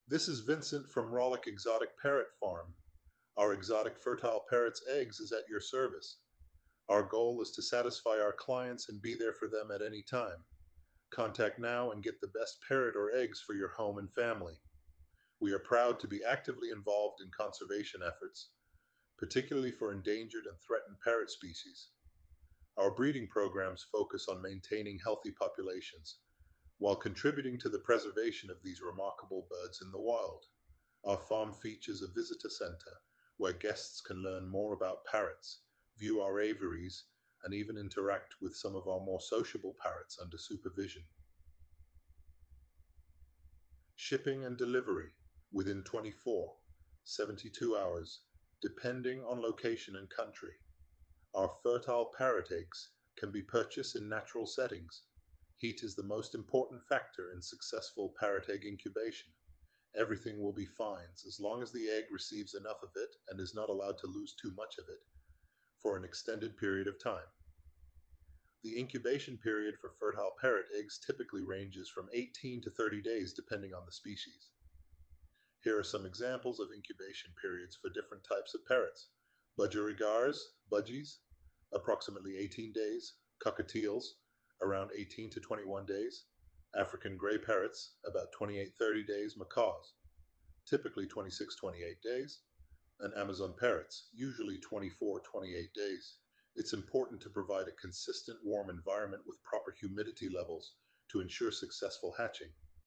This is Vincent from Rollick Exotic Parrot Farm. Our exotic fertile parrot's eggs is at your service. Our goal is to satisfy our clients and be there for them at any time. Contact now and get the best parrot or eggs for your home and family. We are proud to be actively involved in conservation efforts, particularly for endangered and threatened parrot species. Our breeding programs focus on maintaining healthy populations while contributing to the preservation of these remarkable birds in the wild. Our farm features a visitor center where guests can learn more about parrots, view our aviaries, and even interact with some of our more sociable parrots under supervision. Shipping and delivery within 24, 72 hours, depending on location and country. Our fertile parrot eggs can be purchased in natural settings. Heat is the most important factor in successful parrot egg incubation. Everything will be fine as long as the egg receives enough of it and is not allowed to lose too much of it for an extended period of time. The incubation period for fertile parrot eggs typically ranges from 18 to 30 days depending on the species. Here are some examples of incubation periods for different types of parrots. Budgerigars, budgies, approximately 18 days. Cockatiels, around 18 to 21 days. African gray parrots, about 28-30 days. Macaws, typically 26-28 days. And Amazon parrots, usually 24-28 days. It's important to provide a consistent warm environment with proper humidity levels to ensure successful hatching.